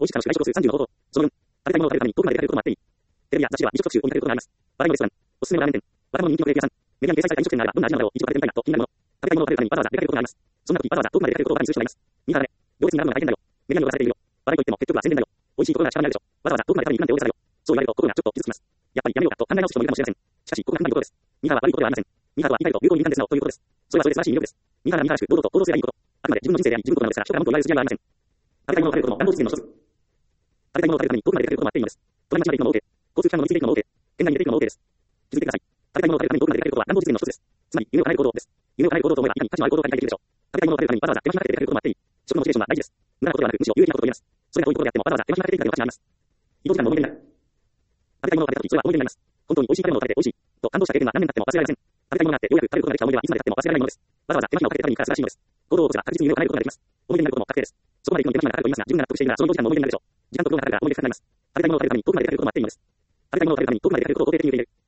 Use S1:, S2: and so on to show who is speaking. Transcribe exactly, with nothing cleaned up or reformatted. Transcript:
S1: 美味しく楽しく外食数さんじゅうの方法。そのよん、食べたいものを食べるために遠くまで出かけることもあっていい。テレビや雑誌は美食特集を見かけることがあります。話題のレストラン、おすすめのラーメン店、若者人気のケーキ屋さん、メディアに掲載された飲食店があればどんな味なのかを一度食べてみたいなと気になるもの。食べたいものを食べるためにわざわざ出かけることがあります。そんな時わざわざ遠くまで出かけることを他にする人がいます。見たらね、行列に並ぶのが大変だよ。メディアに踊らされているよ。話題といっても結局は宣伝だよ。美味しいところが力になるでしょ。わざわざ遠くまで食べに行くなんて大げさだよ。そう言われると心がちょっと傷つきます。やっぱりやめようかと考え直す人もいるかもしれません。しかし、ここが判断のことです。ミーハーは悪いことではありません。ミーハーとは理解と流行に敏感ですなおということです。それはそれで素晴らしい魅力です。ミーハーがミーハーらしく堂々と行動すればいいこと。あくまで自分の人生であり自分のことなのですから、人から文句を言われる筋合いはありません。食べたいものを食べることも乱暴実践の一つ。食べたいものを食べるために遠くまで出かけることもあっていいのです。隣町まで行くのも OK。交通機関の乗り継ぎで行くのも OK。県外に出て行くのも OK です。気づいてください。食べたいものを食べるために遠くまで出かけることは乱暴実践の一つです。つまり、夢を叶える行動です。夢を叶える行動と思えば、いかに価値のある行動か理解できるでしょう。食べたいものを食べるためにわざわざ手間暇かけて出かけることもあっていい。食のモチベーションは大事です。無駄なことではなく、むしろ有益なことと言えます。それが遠いことであってもわざわざ手間暇かけていくだけの価値があります。移動時間の思い出になる。食べたいものを食べたとき、それは思い出になります。本当に美味しい食べ物を食べて美味しいと感動した経験が何年経っても忘れられません。食べたいものがあってようやく食べることができた思い出はいつまで経っても忘れられないものです。わざわざ手間暇をかけて食べに行くから素晴らしいのです。行動を起こせば確実に夢を叶えることができます。思い出になることも確定です。そこまで行くのに手間暇がかかると言いますが、自分が納得しているならその移動時間も思い出になるでしょう。時間と量がかかるが思い出深くなります。食べたいものを食べるために遠くまで出かけることもあっていいのです。食べたいものを食べるために遠くまで出かけることを肯定的に言っている。